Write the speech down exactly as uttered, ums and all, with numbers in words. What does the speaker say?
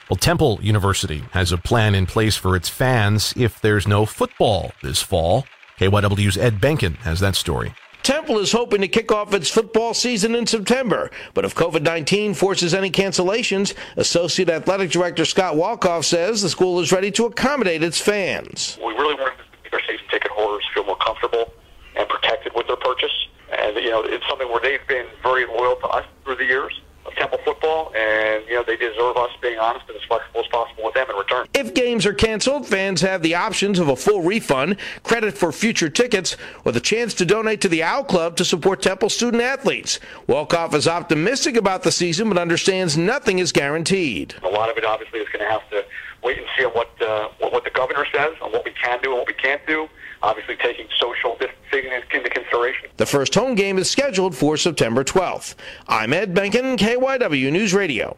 Well, Temple University has a plan in place for its fans if there's no football this fall. K Y W's Ed Benkin has that story. Temple is hoping to kick off its football season in September, but if covid nineteen forces any cancellations, Associate Athletic Director Scott Walkoff says the school is ready to accommodate its fans. We really want to make our season ticket holders feel more comfortable and protected with their purchase. And, you know, it's something where they've been very loyal to us through the years of Temple football, and, you know, they deserve us being honest and as flexible as possible with them in return. If games are canceled, fans have the options of a full refund, credit for future tickets, or the chance to donate to the Owl Club to support Temple student athletes. Walkoff is optimistic about the season, but understands nothing is guaranteed. A lot of it, obviously, is going to have to wait and see on what, uh, what, what the governor says, on what we can do and what we can't do. Obviously taking social distancing into consideration. The first home game is scheduled for September twelfth. I'm Ed Benkin, K Y W News Radio.